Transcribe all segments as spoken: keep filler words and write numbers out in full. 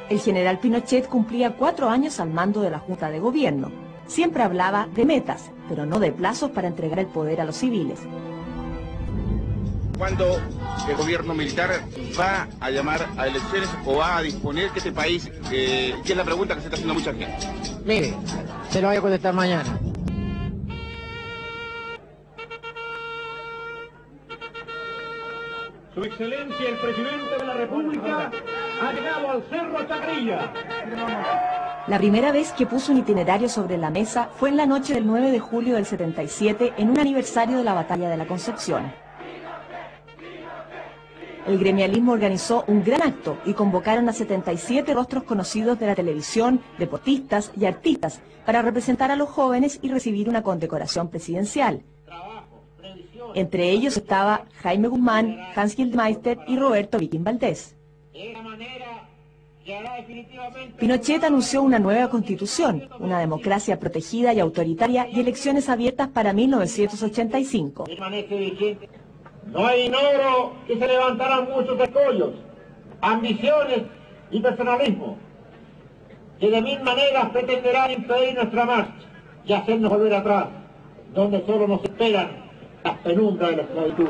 El general Pinochet cumplía cuatro años al mando de la Junta de Gobierno. Siempre hablaba de metas, pero no de plazos para entregar el poder a los civiles. ¿Cuándo el gobierno militar va a llamar a elecciones o va a disponer que este país, eh, que es la pregunta que se está haciendo mucha gente? Mire, se lo voy a contestar mañana. Su Excelencia, el Presidente de la República, ha llegado al Cerro Chacarilla. La primera vez que puso un itinerario sobre la mesa fue en la noche del nueve de julio del setenta y siete, en un aniversario de la Batalla de la Concepción. El gremialismo organizó un gran acto y convocaron a setenta y siete rostros conocidos de la televisión, deportistas y artistas para representar a los jóvenes y recibir una condecoración presidencial. Entre ellos estaba Jaime Guzmán, Hans Gildemeister y Roberto Viking Valdés. Pinochet anunció una nueva constitución, una democracia protegida y autoritaria y elecciones abiertas para mil novecientos ochenta y cinco. No hay ignoro que se levantarán muchos escollos, ambiciones y personalismo, que de mil maneras pretenderán impedir nuestra marcha y hacernos volver atrás, donde solo nos esperan las penumbras de la esclavitud.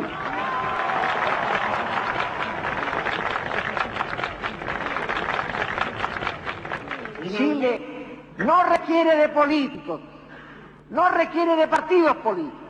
Chile no requiere de políticos, no requiere de partidos políticos.